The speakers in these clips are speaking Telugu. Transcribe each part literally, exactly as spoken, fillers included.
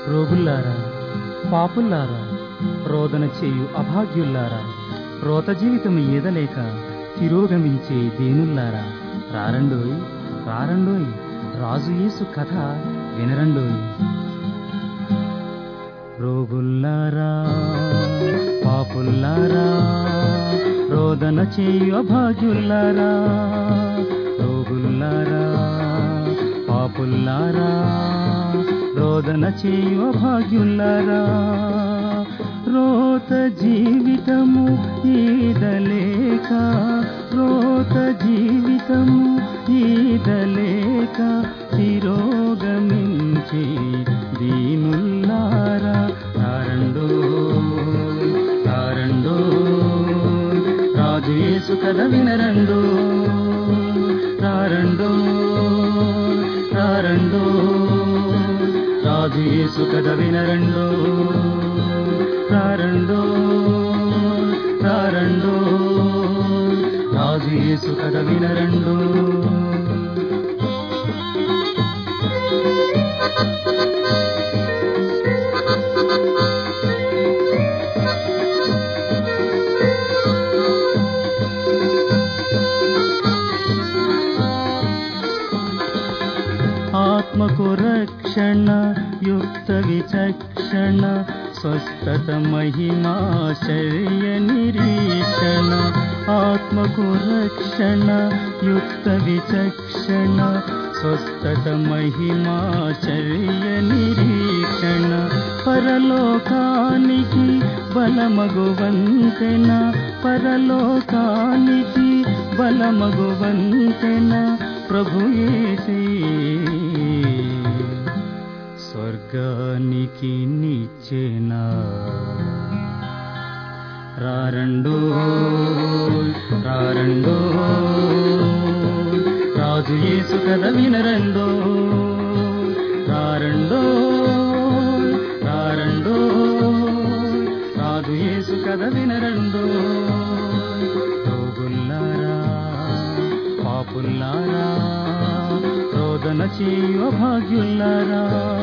రోగుల్లారా, పాపుల్లారా, రోదన చేయు అభాగ్యుల్లారా, రోత జీవితం ఈదలేక తిరోగమించే దేనుల్లారా, రారండోయ్ రారండోయ్, రాజు యేసు కథ వినరండోయ్. రోగుల్లారా, పాపుల్లారా, రోదన చేయు అభాగ్యుల్లారా, రోగుల్లారా, పాపుల్లారా, రోదన చేయు అభాగ్యుల్లారా, రోత జీవితము ఈదలేక, రోత జీవితము ఈదలేక తిరోగమించి దీనుల్లారా, రారండో రారండో, రాజు యేసు కథ వినరండో, రారండో రారండో, రాజు యేసు కథ వినరండో, రారండో రారండో, రాజు యేసు కథ వినరండో. ఆత్మకు రక్షణ, యుక్త విచక్షణ, స్వస్థత మహిమాశ్చర్య నిరీక్షణ. ఆత్మకు రక్షణ, యుక్త విచక్షణ, స్వస్థత మహిమాశ్చర్య నిరీక్షణ. పరలోకానికి బలమగువంతెన, పరలోకానికి బలమగువంతెన ప్రభు యేసే, స్వర్గానికి నిచ్చెన. రారండో రారండో, రాజు యేసు కథ వినరండో, రారండో రారండో, రాజు యేసు కథ వినరండో. రోగుల్లారా, పాపుల్లారా, రోదన చేయు అభాగ్యుల్లారా,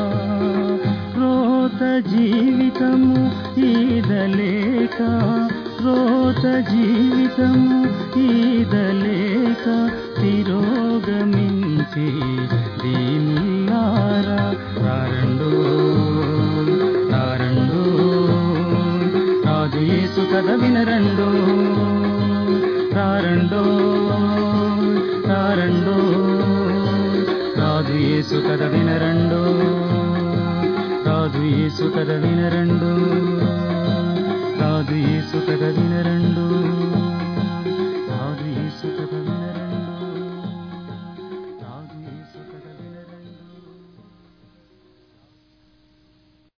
రోత జీవితము ఈదలేక, రోత జీవితము ఈదలేక తిరోగమించి దీనుల్లారా, రారండో రారండో, రాజు యేసు కథ వినరండో, రారండో రారండో, రాజు యేసు కథ వినరండో, రాజు యేసు కథ వినరండో.